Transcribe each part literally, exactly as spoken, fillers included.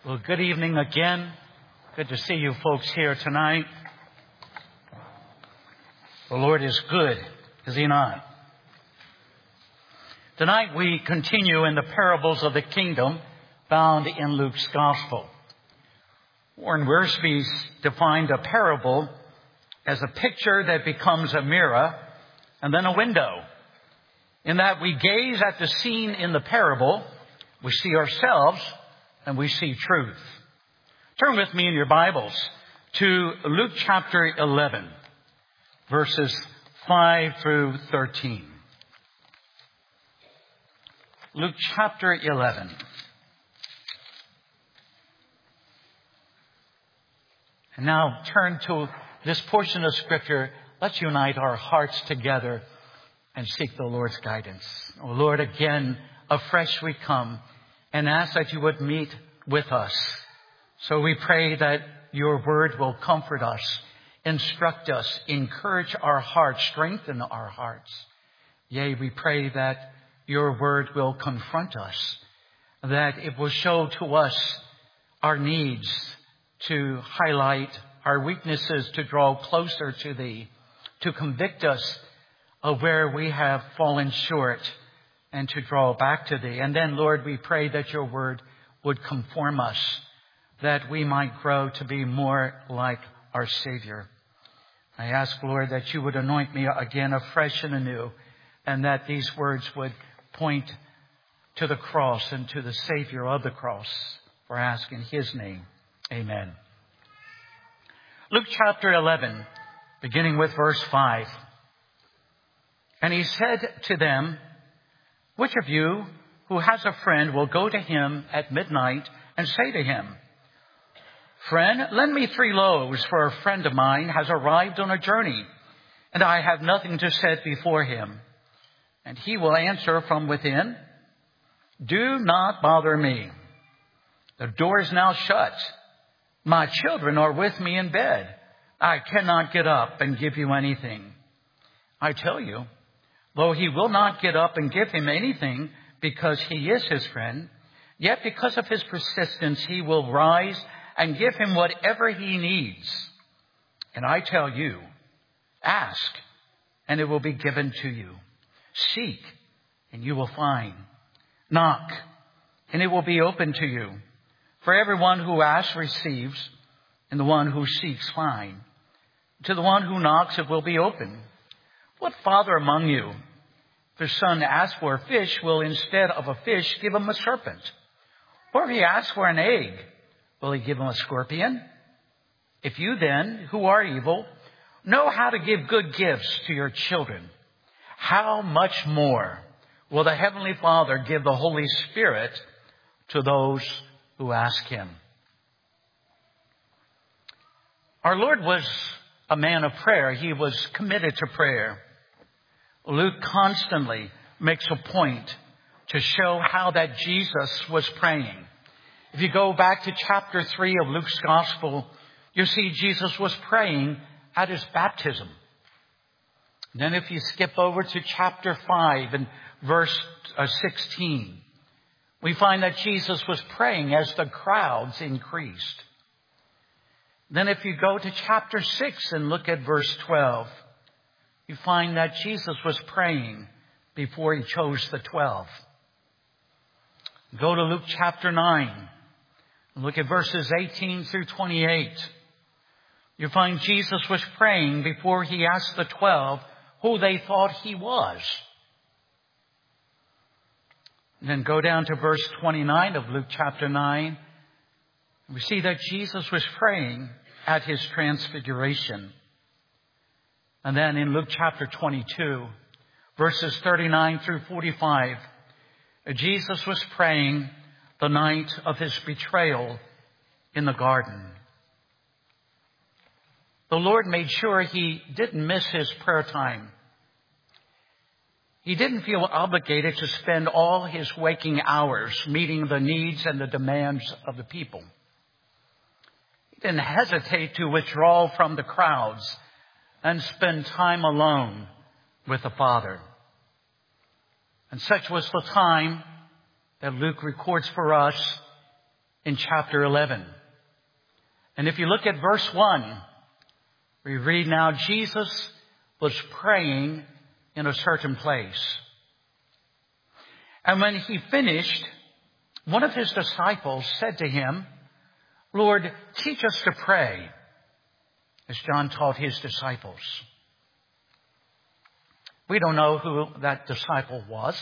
Well, good evening again. Good to see you folks here tonight. The Lord is good, is He not? Tonight we continue in the parables of the kingdom found in Luke's Gospel. Warren Wiersbe defined a parable as a picture that becomes a mirror and then a window. In that we gaze at the scene in the parable, we see ourselves, and we see truth. Turn with me in your Bibles to Luke chapter eleven, verses five through thirteen. Luke chapter eleven. And now turn to this portion of Scripture. Let's unite our hearts together and seek the Lord's guidance. Oh Lord, again, afresh we come and ask that you would meet with us. So we pray that your word will comfort us, instruct us, encourage our hearts, strengthen our hearts. Yea, we pray that your word will confront us, that it will show to us our needs, to highlight our weaknesses, to draw closer to thee, to convict us of where we have fallen short, and to draw back to thee. And then, Lord, we pray that your word would conform us, that we might grow to be more like our Savior. I ask, Lord, that you would anoint me again afresh and anew, and that these words would point to the cross and to the Savior of the cross. For I ask in his name, amen. Luke chapter eleven, beginning with verse five. And he said to them, which of you who has a friend will go to him at midnight and say to him, friend, lend me three loaves, for a friend of mine has arrived on a journey, and I have nothing to set before him. And he will answer from within, do not bother me. The door is now shut. My children are with me in bed. I cannot get up and give you anything. I tell you, though he will not get up and give him anything because he is his friend, yet because of his persistence, he will rise and give him whatever he needs. And I tell you, ask, and it will be given to you. Seek, and you will find. Knock, and it will be open to you. For everyone who asks receives, and the one who seeks finds. To the one who knocks, it will be open. What father among you, if his son asks for a fish, will instead of a fish give him a serpent? Or if he asks for an egg, will he give him a scorpion? If you then, who are evil, know how to give good gifts to your children, how much more will the Heavenly Father give the Holy Spirit to those who ask him? Our Lord was a man of prayer. He was committed to prayer. Luke constantly makes a point to show how that Jesus was praying. If you go back to chapter three of Luke's Gospel, you see Jesus was praying at his baptism. Then if you skip over to chapter five and verse sixteen, we find that Jesus was praying as the crowds increased. Then if you go to chapter six and look at verse twelve, you find that Jesus was praying before he chose the twelve. Go to Luke chapter nine and look at verses eighteen through twenty-eight. You find Jesus was praying before he asked the twelve who they thought he was. And then go down to verse twenty-nine of Luke chapter nine. We see that Jesus was praying at his transfiguration. And then in Luke chapter twenty-two, verses thirty-nine through forty-five, Jesus was praying the night of his betrayal in the garden. The Lord made sure he didn't miss his prayer time. He didn't feel obligated to spend all his waking hours meeting the needs and the demands of the people. He didn't hesitate to withdraw from the crowds and spend time alone with the Father. And such was the time that Luke records for us in chapter eleven. And if you look at verse one, we read, "Now Jesus was praying in a certain place. And when he finished, one of his disciples said to him, 'Lord, teach us to pray,' as John taught his disciples." We don't know who that disciple was.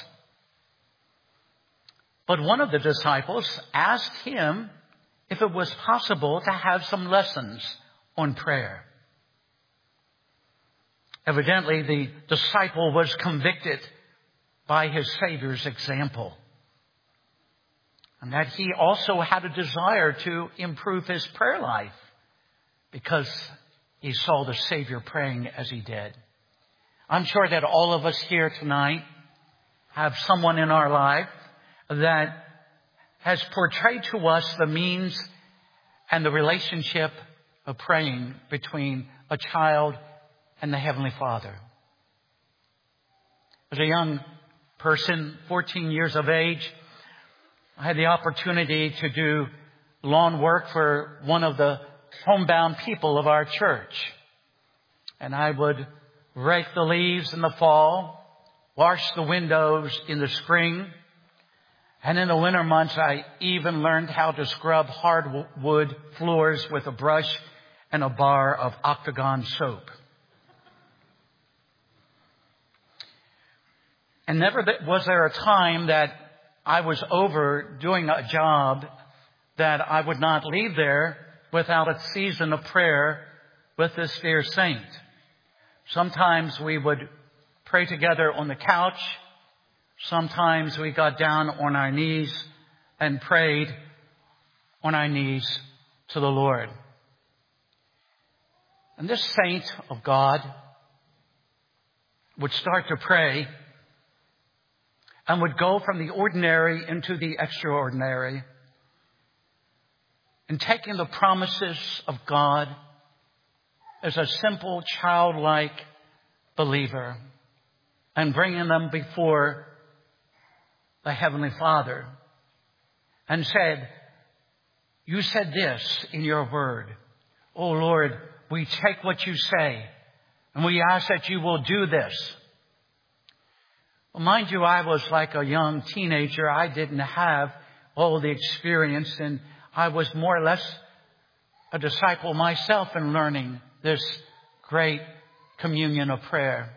But one of the disciples asked him if it was possible to have some lessons on prayer. Evidently, the disciple was convicted by his Savior's example, and that he also had a desire to improve his prayer life because he saw the Savior praying as he did. I'm sure that all of us here tonight have someone in our life that has portrayed to us the means and the relationship of praying between a child and the Heavenly Father. As a young person, fourteen years of age, I had the opportunity to do lawn work for one of the homebound people of our church. And I would rake the leaves in the fall, wash the windows in the spring, and in the winter months I even learned how to scrub hardwood floors with a brush and a bar of Octagon soap. And never was there a time that I was over doing a job that I would not leave there without a season of prayer with this dear saint. Sometimes we would pray together on the couch. Sometimes we got down on our knees and prayed on our knees to the Lord. And this saint of God would start to pray and would go from the ordinary into the extraordinary, and taking the promises of God as a simple childlike believer and bringing them before the Heavenly Father, and said, "You said this in your word. Oh Lord, we take what you say and we ask that you will do this." Well, mind you, I was like a young teenager. I didn't have all the experience, and I was more or less a disciple myself in learning this great communion of prayer.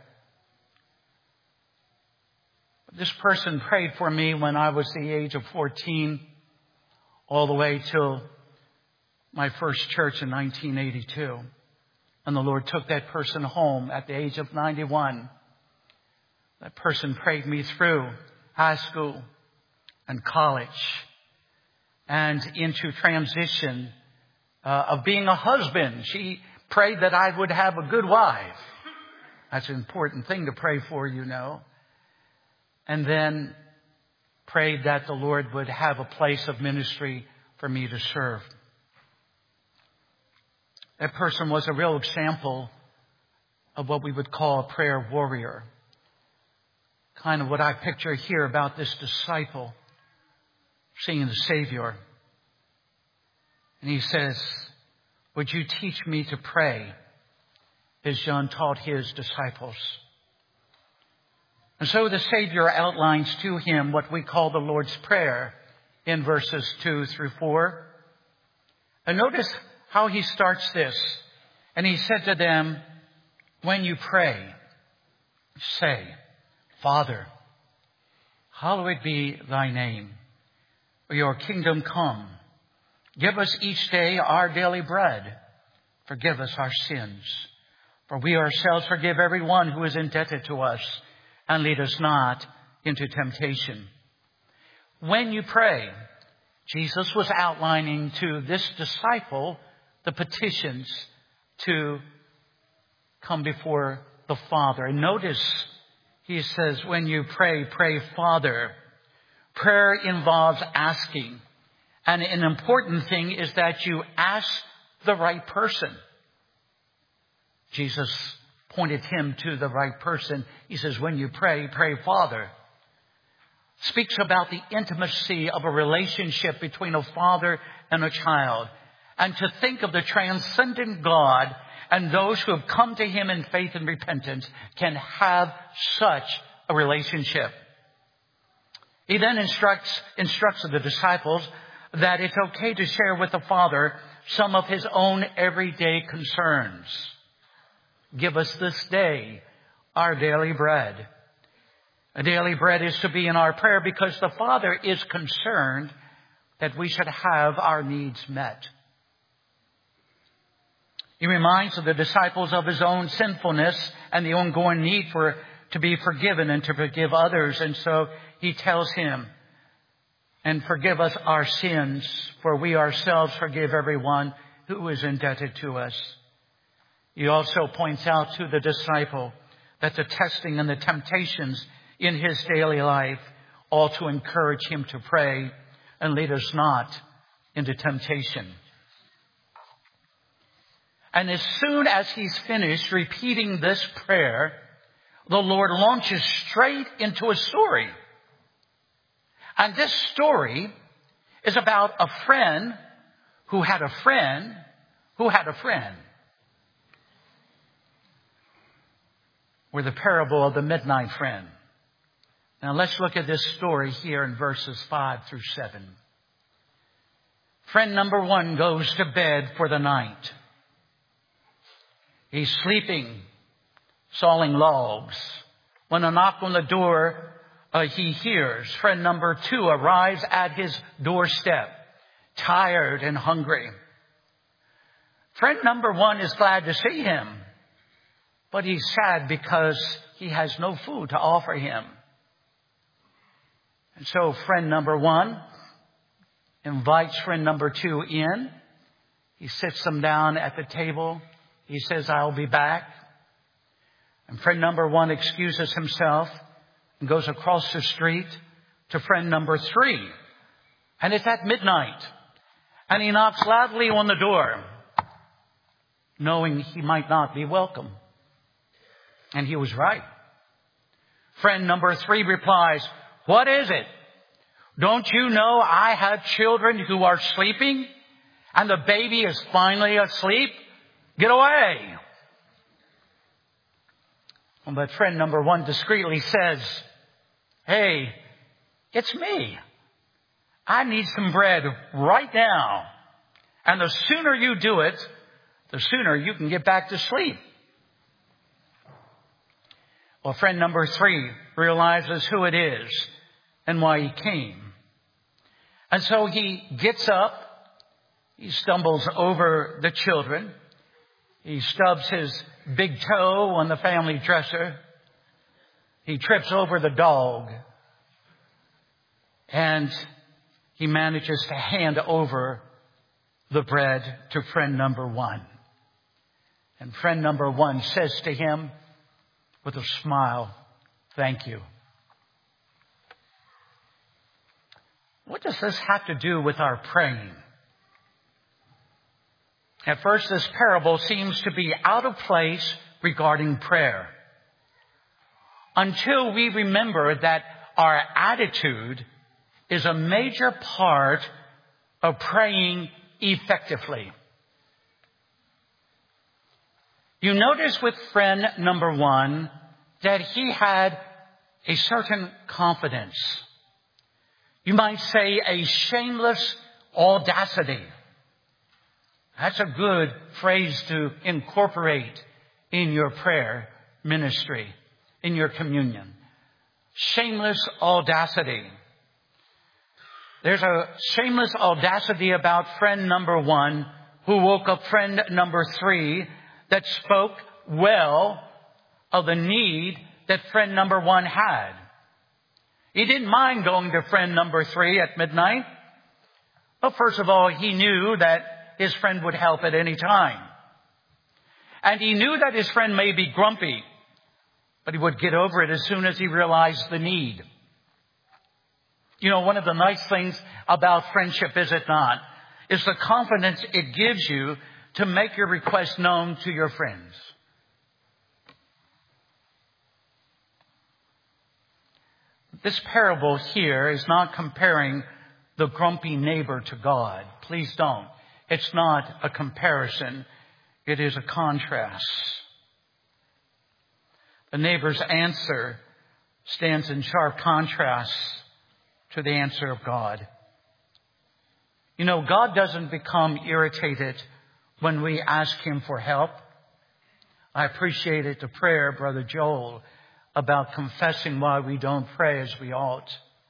This person prayed for me when I was the age of fourteen, all the way till my first church in nineteen eighty-two. And the Lord took that person home at the age of ninety-one. That person prayed me through high school and college and into transition uh, of being a husband. She prayed that I would have a good wife. That's an important thing to pray for, you know. And then prayed that the Lord would have a place of ministry for me to serve. That person was a real example of what we would call a prayer warrior. Kind of what I picture here about this disciple seeing the Savior. And he says, "Would you teach me to pray as John taught his disciples?" And so the Savior outlines to him what we call the Lord's Prayer in verses two through four. And notice how he starts this. "And he said to them, 'When you pray, say, Father, hallowed be thy name. Your kingdom come. Give us each day our daily bread. Forgive us our sins, for we ourselves forgive everyone who is indebted to us. And lead us not into temptation.'" When you pray, Jesus was outlining to this disciple the petitions to come before the Father. And notice he says, when you pray, pray Father. Prayer involves asking. And an important thing is that you ask the right person. Jesus pointed him to the right person. He says, when you pray, pray Father. speaks about the intimacy of a relationship between a father and a child. And to think of the transcendent God and those who have come to him in faith and repentance can have such a relationship. He then instructs, instructs the disciples that it's okay to share with the Father some of his own everyday concerns. Give us this day our daily bread. A daily bread is to be in our prayer because the Father is concerned that we should have our needs met. He reminds the disciples of his own sinfulness and the ongoing need for to be forgiven and to forgive others. And so he tells him, and forgive us our sins, for we ourselves forgive everyone who is indebted to us. He also points out to the disciple that the testing and the temptations in his daily life ought to encourage him to pray and lead us not into temptation. And as soon as he's finished repeating this prayer, the Lord launches straight into a story. And this story is about a friend who had a friend who had a friend. Or the parable of the midnight friend. Now let's look at this story here in verses five through seven. Friend number one goes to bed for the night. He's sleeping, sawing logs. When a knock on the door uh, he hears, friend number two arrives at his doorstep, tired and hungry. Friend number one is glad to see him, but he's sad because he has no food to offer him. And so friend number one invites friend number two in. He sits them down at the table. He says, I'll be back. And friend number one excuses himself and goes across the street to friend number three. And it's at midnight. And he knocks loudly on the door, knowing he might not be welcome. And he was right. Friend number three replies, what is it? Don't you know I have children who are sleeping and the baby is finally asleep? Get away. But friend number one discreetly says, hey, it's me. I need some bread right now. And the sooner you do it, the sooner you can get back to sleep. Well, friend number three realizes who it is and why he came. And so he gets up. He stumbles over the children. He stubs his big toe on the family dresser. He trips over the dog. And he manages to hand over the bread to friend number one. And friend number one says to him with a smile, thank you. What does this have to do with our praying? At first, this parable seems to be out of place regarding prayer. Until we remember that our attitude is a major part of praying effectively. You notice with friend number one that he had a certain confidence. You might say a shameless audacity. That's a good phrase to incorporate in your prayer ministry, in your communion. Shameless audacity. There's a shameless audacity about friend number one who woke up friend number three that spoke well of the need that friend number one had. He didn't mind going to friend number three at midnight. But first of all, he knew that his friend would help at any time. And he knew that his friend may be grumpy, but he would get over it as soon as he realized the need. You know, one of the nice things about friendship, is it not, is the confidence it gives you to make your request known to your friends. This parable here is not comparing the grumpy neighbor to God. Please don't. It's not a comparison. It is a contrast. The neighbor's answer stands in sharp contrast to the answer of God. You know, God doesn't become irritated when we ask Him for help. I appreciated the prayer, Brother Joel, about confessing why we don't pray as we ought.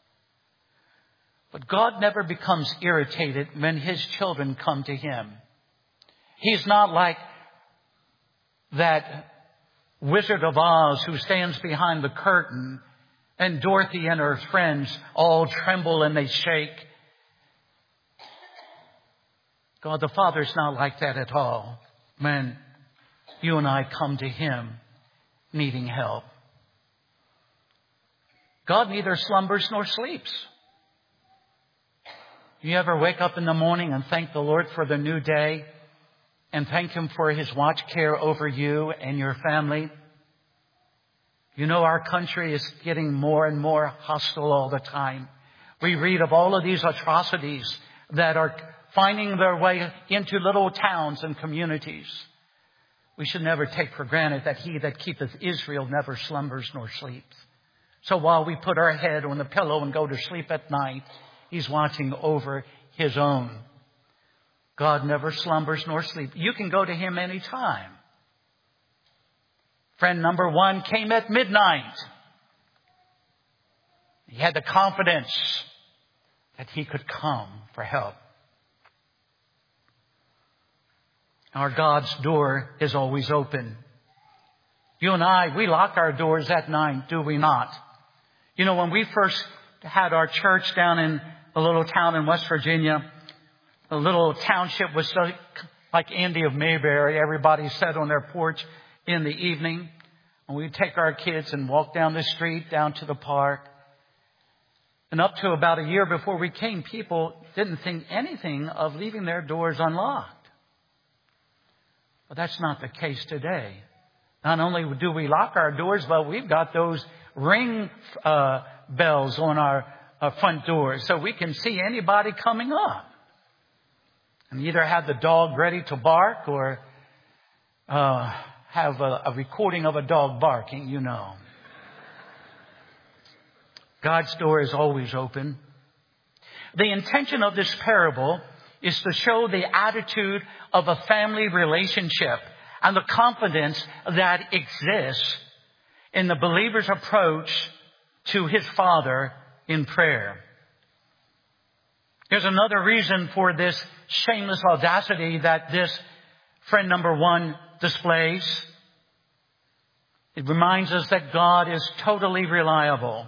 But God never becomes irritated when His children come to Him. He's not like that Wizard of Oz who stands behind the curtain and Dorothy and her friends all tremble and they shake. God the Father is not like that at all when you and I come to Him needing help. God neither slumbers nor sleeps. You ever wake up in the morning and thank the Lord for the new day and thank Him for His watch care over you and your family? You know, our country is getting more and more hostile all the time. We read of all of these atrocities that are finding their way into little towns and communities. We should never take for granted that He that keepeth Israel never slumbers nor sleeps. So while we put our head on the pillow and go to sleep at night, He's watching over His own. God never slumbers nor sleeps. You can go to Him anytime. Friend number one came at midnight. He had the confidence that he could come for help. Our God's door is always open. You and I, we lock our doors at night, do we not? You know, when we first had our church down in a little town in West Virginia, a little township was so, like Andy of Mayberry. Everybody sat on their porch in the evening. And we'd take our kids and walk down the street, down to the park. And up to about a year before we came, people didn't think anything of leaving their doors unlocked. But that's not the case today. Not only do we lock our doors, but we've got those ring uh, bells on our uh, front doors so we can see anybody coming up. And either have the dog ready to bark or uh, have a, a recording of a dog barking, you know. God's door is always open. The intention of this parable is to show the attitude of a family relationship and the confidence that exists in the believer's approach to his Father in prayer. There's another reason for this shameless audacity that this friend number one displays. It reminds us that God is totally reliable.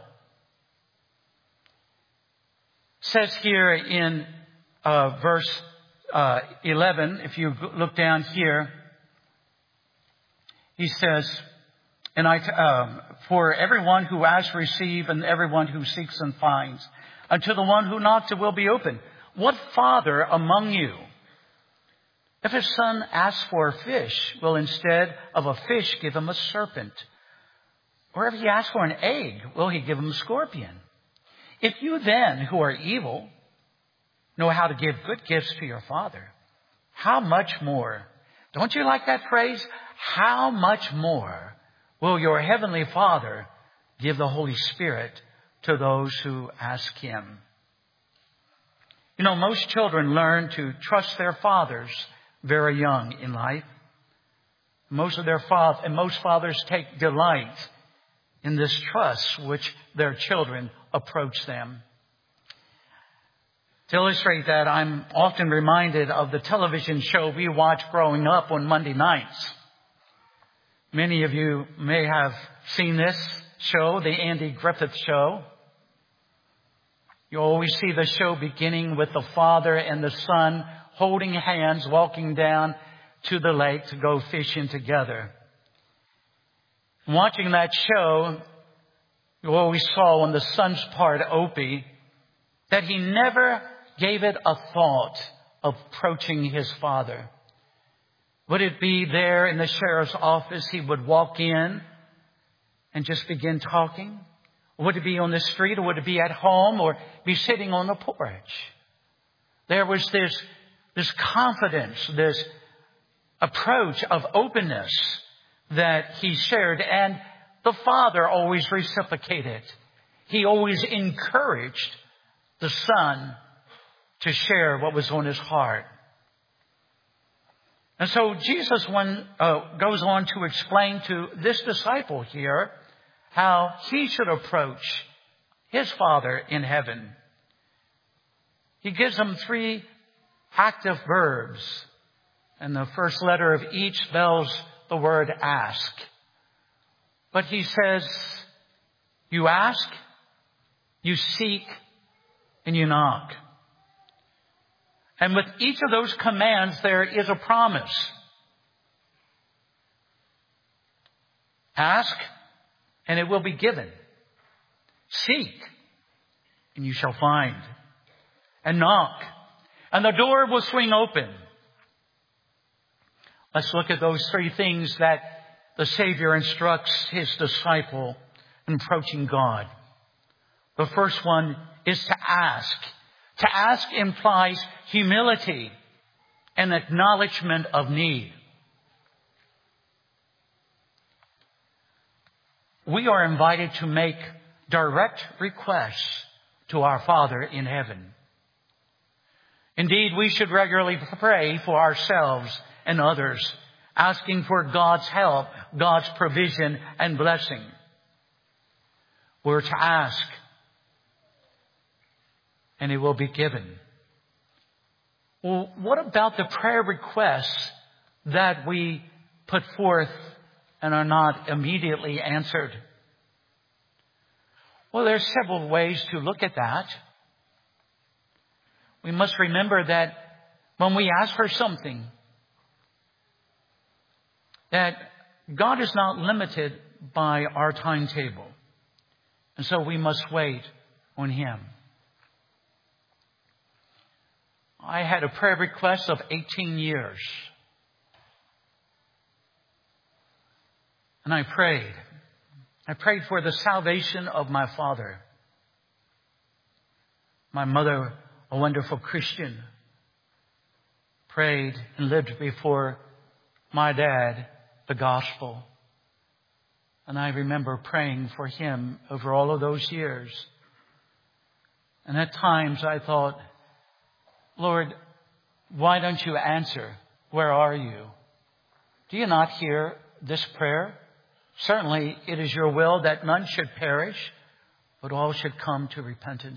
It says here in uh, verse uh, eleven, if you look down here, he says, "And I, uh, for everyone who asks, receive, and everyone who seeks and finds. Unto the one who knocks, it will be open. What father among you, if his son asks for a fish, will instead of a fish give him a serpent? Or if he asks for an egg, will he give him a scorpion? If you then, who are evil, know how to give good gifts to your Father, how much more?" Don't you like that phrase? How much more will your Heavenly Father give the Holy Spirit to those who ask Him? You know, most children learn to trust their fathers very young in life. Most of their fathers, and most fathers take delight in this trust which their children approach them. To illustrate that, I'm often reminded of the television show we watched growing up on Monday nights. Many of you may have seen this show, the Andy Griffith Show. You always see the show beginning with the father and the son holding hands, walking down to the lake to go fishing together. Watching that show, you always saw on the son's part, Opie, that he never gave it a thought of approaching his father. Would it be there in the sheriff's office, he would walk in and just begin talking? Would it be on the street, or would it be at home, or be sitting on the porch? There was this, this confidence, this approach of openness that he shared, and the Father always reciprocated. He always encouraged the Son to share what was on his heart. And so Jesus one, uh, goes on to explain to this disciple here how he should approach his Father in heaven. He gives him three active verbs, and the first letter of each spells the word ask. But he says, you ask, you seek, and you knock. And with each of those commands, there is a promise. Ask, and it will be given. Seek, and you shall find. And knock, and the door will swing open. Let's look at those three things that the Savior instructs his disciple in approaching God. The first one is to ask. To ask implies humility and acknowledgement of need. We are invited to make direct requests to our Father in heaven. Indeed, we should regularly pray for ourselves and others, asking for God's help, God's provision and blessing. We're to ask, and it will be given. Well, what about the prayer requests that we put forth and are not immediately answered? Well, there are several ways to look at that. We must remember that when we ask for something, that God is not limited by our timetable. And so we must wait on Him. I had a prayer request of eighteen years. And I prayed. I prayed for the salvation of my father. My mother, a wonderful Christian, prayed and lived before my dad the gospel. And I remember praying for him over all of those years. And at times I thought, Lord, why don't you answer? Where are you? Do you not hear this prayer? Certainly it is your will that none should perish, but all should come to repentance.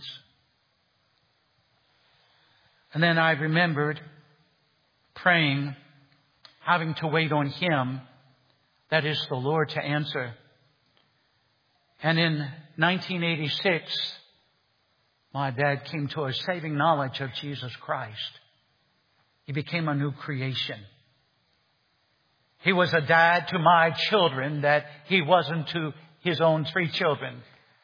And then I remembered praying, having to wait on Him, that is the Lord, to answer. And in nineteen eighty-six, my dad came to a saving knowledge of Jesus Christ. He became a new creation. He was a dad to my children that he wasn't to his own three children.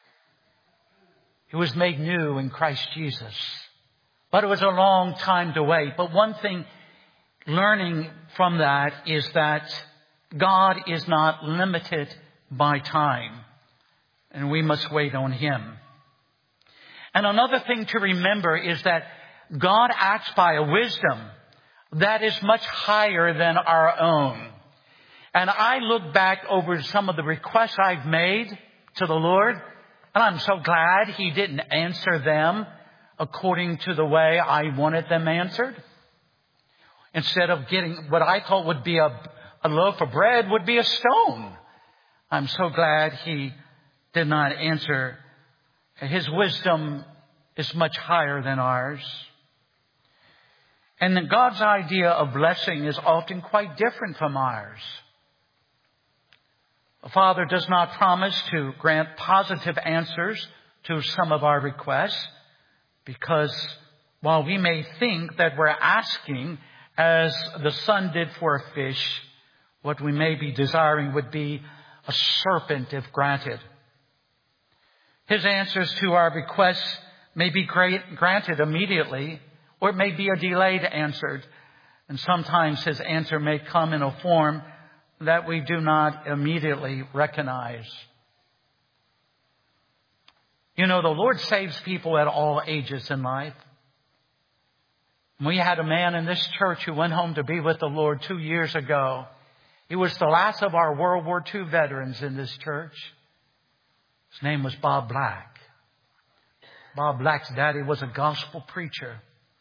He was made new in Christ Jesus. But it was a long time to wait. But one thing learning from that is that God is not limited by time. And we must wait on Him. And another thing to remember is that God acts by a wisdom that is much higher than our own. And I look back over some of the requests I've made to the Lord, and I'm so glad He didn't answer them according to the way I wanted them answered. Instead of getting what I thought would be a, a loaf of bread, would be a stone. I'm so glad He did not answer. His wisdom is much higher than ours. And then God's idea of blessing is often quite different from ours. The Father does not promise to grant positive answers to some of our requests, because while we may think that we're asking, as the Son did for a fish, what we may be desiring would be a serpent if granted. His answers to our requests may be granted immediately, or it may be a delayed answer. And sometimes His answer may come in a form that we do not immediately recognize. You know, the Lord saves people at all ages in life. We had a man in this church who went home to be with the Lord two years ago. He was the last of our World War Two veterans in this church. His name was Bob Black. Bob Black's daddy was a gospel preacher.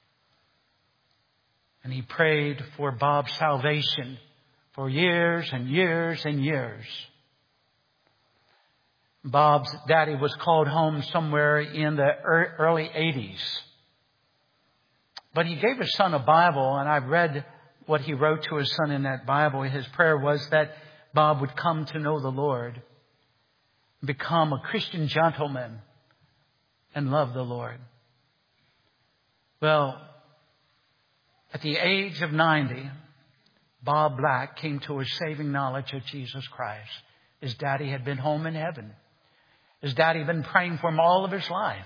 And he prayed for Bob's salvation for years and years and years. Bob's daddy was called home somewhere in the early eighties. But he gave his son a Bible, and I read what he wrote to his son in that Bible. His prayer was that Bob would come to know the Lord, become a Christian gentleman, and love the Lord. Well, at the age of ninety, Bob Black came to a saving knowledge of Jesus Christ. His daddy had been home in heaven. His daddy had been praying for him all of his life.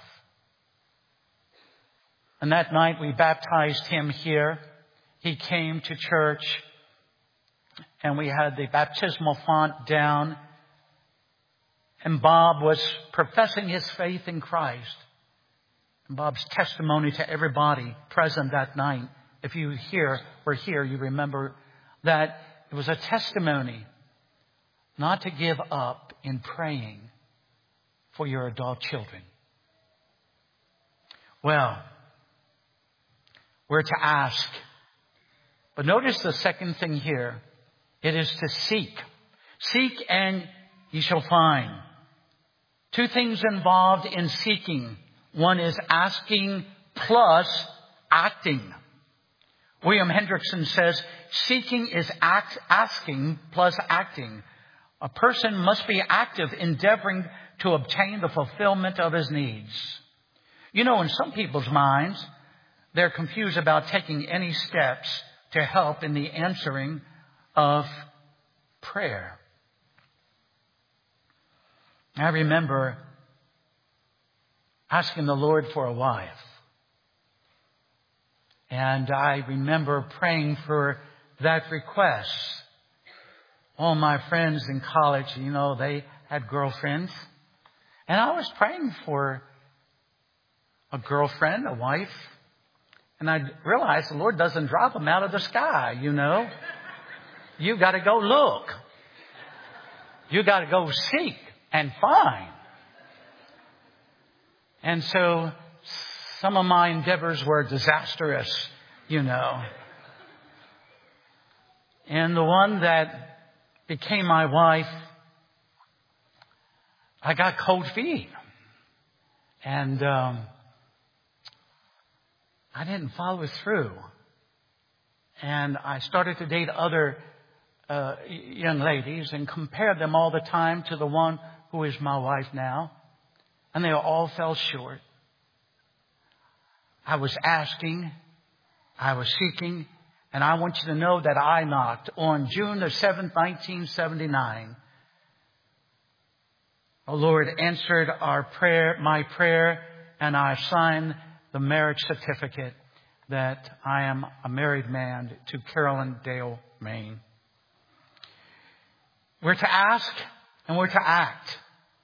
And that night we baptized him here. He came to church and we had the baptismal font down. And Bob was professing his faith in Christ. And Bob's testimony to everybody present that night, if you here were here, you remember that it was a testimony not to give up in praying for your adult children. Well, we're to ask. But notice the second thing here. It is to seek. Seek and you shall find. Two things involved in seeking. One is asking plus acting. William Hendrickson says, seeking is act, asking plus acting. A person must be active, endeavoring to obtain the fulfillment of his needs. You know, in some people's minds, they're confused about taking any steps to help in the answering of prayer. I remember asking the Lord for a wife. And I remember praying for that request. All my friends in college, you know, they had girlfriends. And I was praying for a girlfriend, a wife. And I realized the Lord doesn't drop them out of the sky, you know. You got to go look. You got to go seek and find. And so some of my endeavors were disastrous, you know. And the one that became my wife, I got cold feet. And um, I didn't follow through. And I started to date other uh, young ladies and compared them all the time to the one who is my wife now. And they all fell short. I was asking, I was seeking, and I want you to know that I knocked on June the seventh, nineteen seventy-nine. The Lord answered our prayer, my prayer, and I signed the marriage certificate that I am a married man to Carolyn Dale Main. We're to ask and we're to act.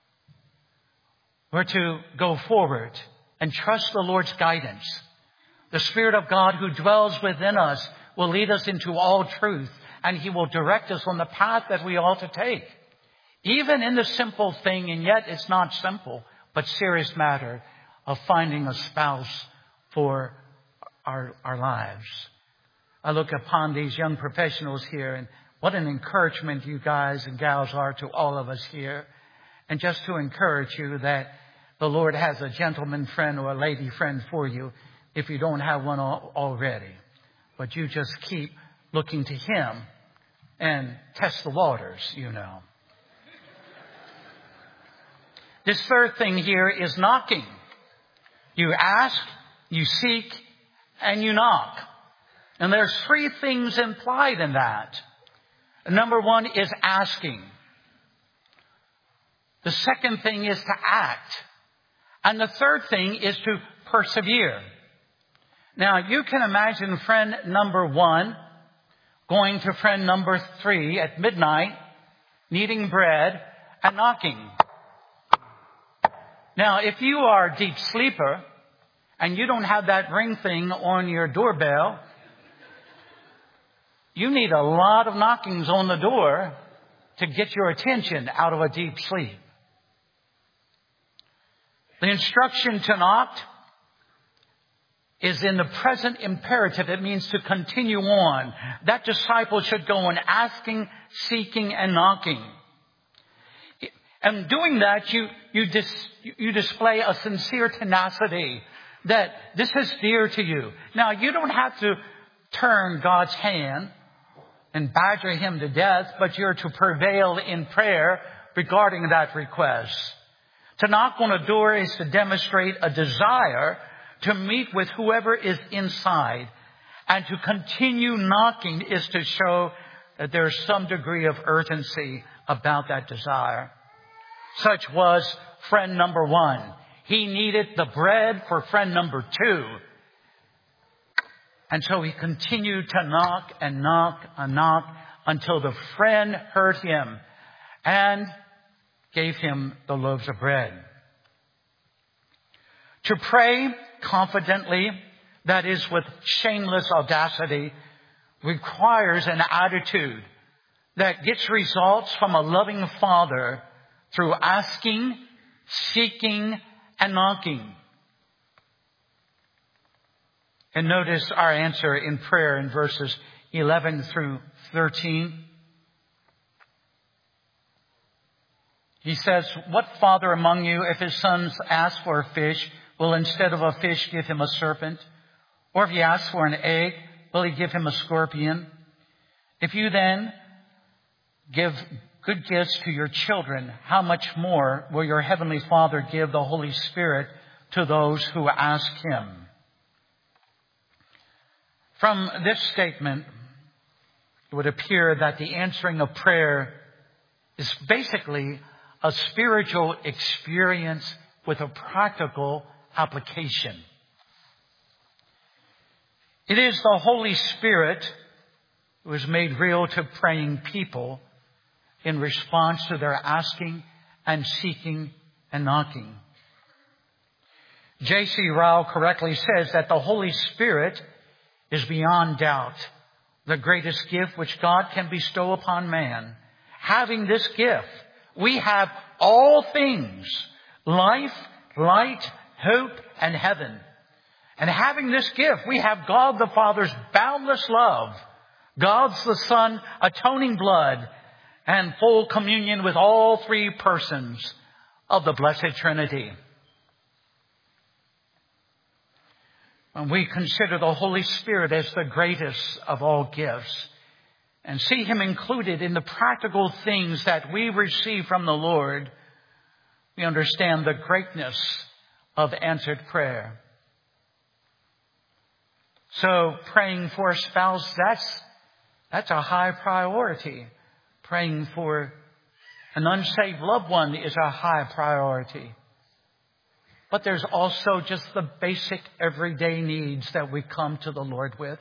We're to go forward and trust the Lord's guidance. The Spirit of God who dwells within us will lead us into all truth, and He will direct us on the path that we ought to take. Even in the simple thing, and yet it's not simple, but serious matter of finding a spouse for our, our lives. I look upon these young professionals here, and what an encouragement you guys and gals are to all of us here. And just to encourage you that the Lord has a gentleman friend or a lady friend for you if you don't have one already. But you just keep looking to Him and test the waters, you know. This third thing here is knocking. You ask, you seek, and you knock. And there's three things implied in that. Number one is asking. The second thing is to act. And the third thing is to persevere. Now, you can imagine friend number one going to friend number three at midnight, needing bread, and knocking. Now, if you are a deep sleeper and you don't have that ring thing on your doorbell, you need a lot of knockings on the door to get your attention out of a deep sleep. The instruction to knock is in the present imperative. It means to continue on. That disciple should go on asking, seeking, and knocking. And doing that, you, you, dis, you display a sincere tenacity that this is dear to you. Now, you don't have to turn God's hand and badger him to death, but you're to prevail in prayer regarding that request. To knock on a door is to demonstrate a desire to meet with whoever is inside. And to continue knocking is to show that there's some degree of urgency about that desire. Such was friend number one. He needed the bread for friend number two. And so he continued to knock and knock and knock until the friend heard him and gave him the loaves of bread. To pray confidently, that is with shameless audacity, requires an attitude that gets results from a loving Father through asking, seeking, and knocking. And notice our answer in prayer in verses eleven through thirteen. He says, "What father among you, if his sons ask for a fish, will instead of a fish give him a serpent? Or if he asks for an egg, will he give him a scorpion? If you then give good gifts to your children, how much more will your heavenly Father give the Holy Spirit to those who ask him?" From this statement, it would appear that the answering of prayer is basically a spiritual experience with a practical application. It is the Holy Spirit who is made real to praying people in response to their asking and seeking and knocking. J C Ryle correctly says that the Holy Spirit is beyond doubt the greatest gift which God can bestow upon man. Having this gift, we have all things, life, light, hope, and heaven. And having this gift, we have God the Father's boundless love, God's the Son atoning blood, and full communion with all three persons of the Blessed Trinity. When we consider the Holy Spirit as the greatest of all gifts and see him included in the practical things that we receive from the Lord, we understand the greatness of answered prayer. So praying for a spouse, that's, that's a high priority. Praying for an unsaved loved one is a high priority. But there's also just the basic everyday needs that we come to the Lord with.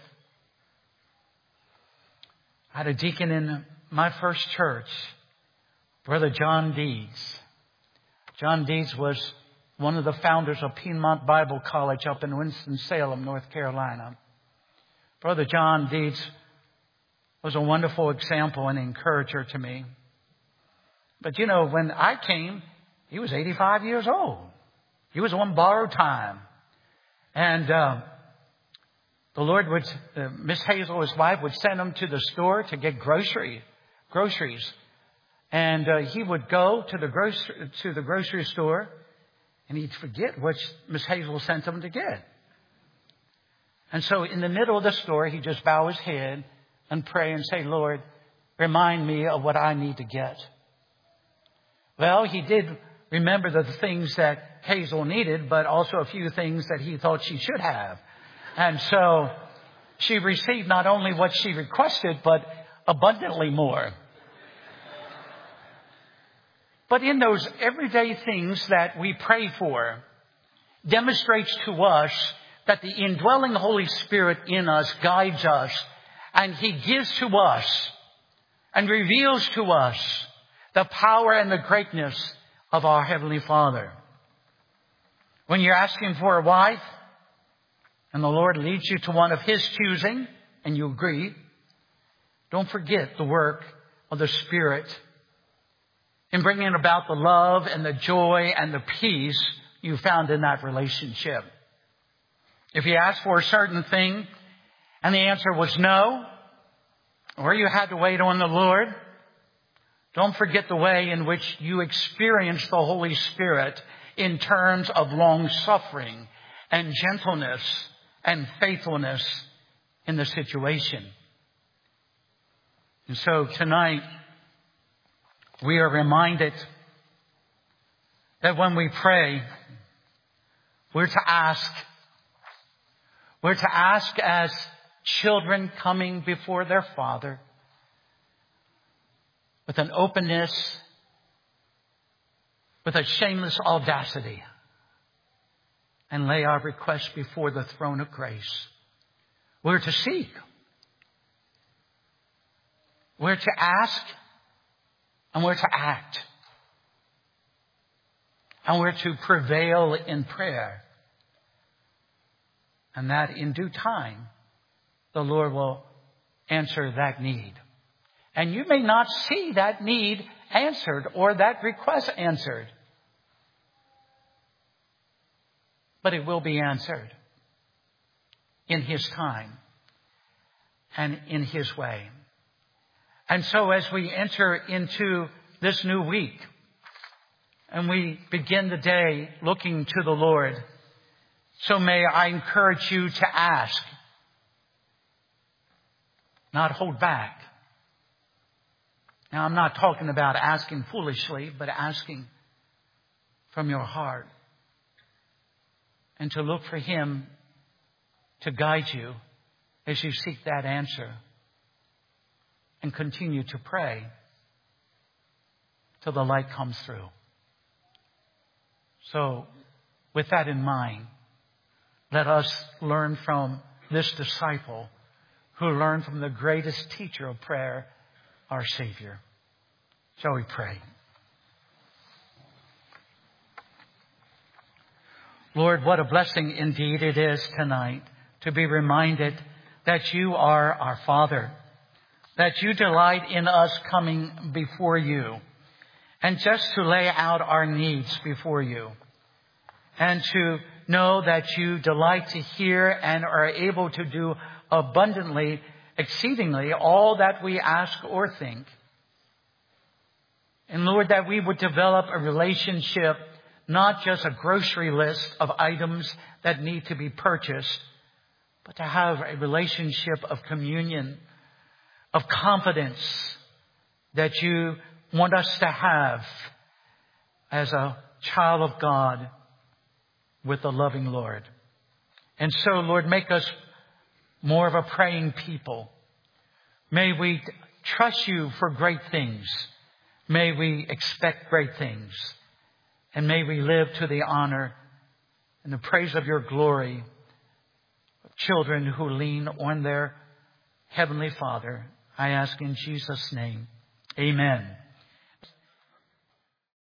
I had a deacon in my first church, Brother John Deeds. John Deeds was one of the founders of Piedmont Bible College up in Winston-Salem, North Carolina. Brother John Deeds was a wonderful example and encourager to me. But you know, when I came, he was eighty-five years old. He was on borrowed time. And uh, the Lord would, uh, Miss Hazel, his wife, would send him to the store to get grocery, groceries. And uh, he would go to the, grocery, to the grocery store, and he'd forget what Miss Hazel sent him to get. And so in the middle of the store, he'd just bow his head and pray and say, "Lord, remind me of what I need to get." Well, he did remember the things that Hazel needed, but also a few things that he thought she should have. And so she received not only what she requested, but abundantly more. But in those everyday things that we pray for, demonstrates to us that the indwelling Holy Spirit in us guides us, and he gives to us and reveals to us the power and the greatness of our Heavenly Father. When you're asking for a wife and the Lord leads you to one of His choosing and you agree, don't forget the work of the Spirit in bringing about the love and the joy and the peace you found in that relationship. If you asked for a certain thing and the answer was no, or you had to wait on the Lord, don't forget the way in which you experienced the Holy Spirit in terms of long suffering and gentleness and faithfulness in the situation. And so tonight, we are reminded that when we pray, we're to ask. We're to ask as children coming before their Father with an openness, with a shameless audacity, and lay our requests before the throne of grace. We're to seek. We're to ask, and we're to act. And we're to prevail in prayer. And that in due time, the Lord will answer that need. And you may not see that need answered or that request answered. But it will be answered in His time and in His way. And so as we enter into this new week and we begin the day looking to the Lord, so may I encourage you to ask, not hold back. Now, I'm not talking about asking foolishly, but asking from your heart. And to look for Him to guide you as you seek that answer. And continue to pray till the light comes through. So, with that in mind, let us learn from this disciple who learned from the greatest teacher of prayer, our Savior. Shall we pray? Lord, what a blessing indeed it is tonight to be reminded that You are our Father, that You delight in us coming before You, and just to lay out our needs before You, and to know that You delight to hear and are able to do abundantly, exceedingly, all that we ask or think. And Lord, that we would develop a relationship, not just a grocery list of items that need to be purchased, but to have a relationship of communion, of confidence that You want us to have as a child of God with the loving Lord. And so, Lord, make us more of a praying people. May we trust You for great things. May we expect great things. And may we live to the honor and the praise of Your glory of children who lean on their Heavenly Father. I ask in Jesus' name. Amen.